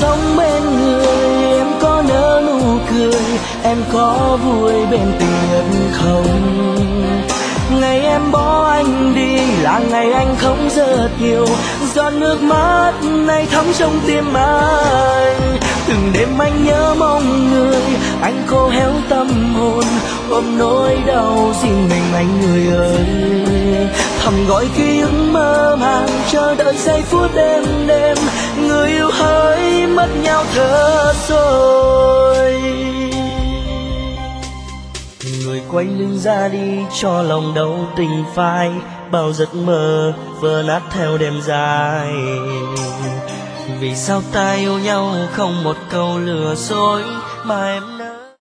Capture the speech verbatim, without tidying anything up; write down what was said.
sống bên người, em có nở nụ cười, em có vui bên tình nhân không? Ngày em bỏ anh đi là ngày anh khóc rất nhiều, giọt nước mắt này thấm trong tim anh. Từng đêm anh nhớ mong người, anh khô héo tâm hồn, ôm nỗi đau riêng mình anh người ơi. Thầm gọi ký ức mơ màng, chờ đợi giây phút đêm đêm, người yêu hỡi mất nhau thật rồi. Người quay lưng ra đi cho lòng đau tình phai, bao giấc mơ vỡ nát theo đêm dài. Vì sao ta yêu nhau không một câu lừa dối mà em